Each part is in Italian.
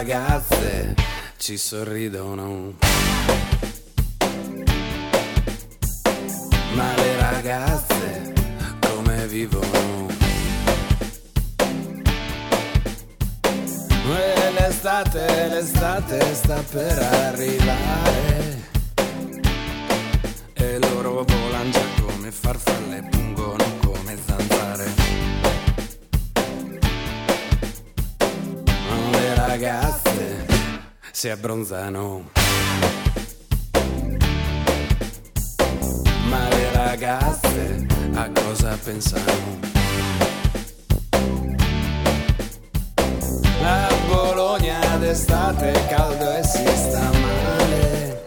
ragazze ci sorridono, ma le ragazze come vivono? E l'estate sta per arrivare e loro volano già come farfalle, pungono come zanzare. Le ragazze si abbronzano, ma le ragazze a cosa pensano? A Bologna d'estate è caldo e si sta male,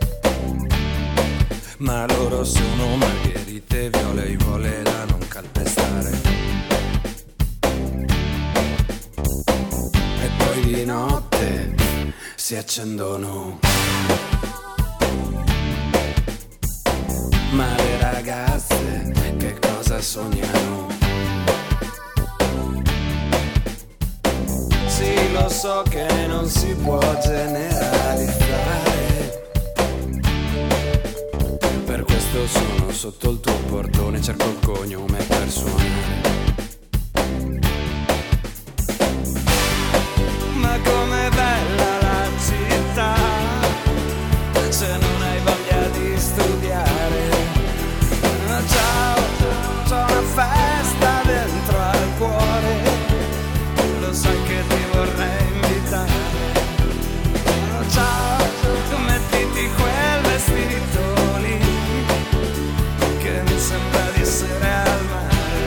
ma loro sono margherite, viole e vole da non calpestare. E poi di notte si accendono, ma le ragazze che cosa sognano? Sì, lo so che non si può generalizzare, per questo sono sotto il tuo portone, cerco il cognome per suonare. Ma com'è bella la città, se non hai voglia di studiare. Ciao, c'ho una festa dentro al cuore, lo sai che ti vorrei invitare. Ciao, tu mettiti quel vestito lì, che mi sembra di essere al mare.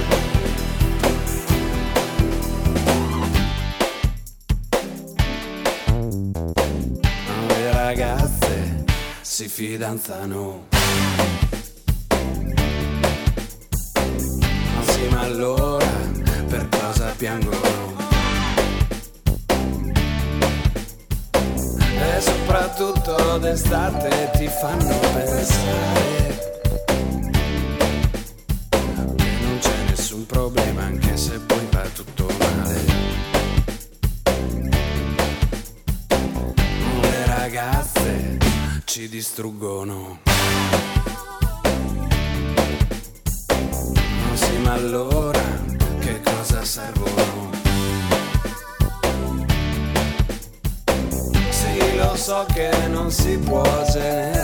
Le ragazze si fidanzano, sì, ma allora per cosa piangono? E soprattutto d'estate ti fanno pensare che non c'è nessun problema, anche se poi va tutto male. Le ragazze ci distruggono, sì, ma allora che cosa servono? Sì, lo so che non si può generare,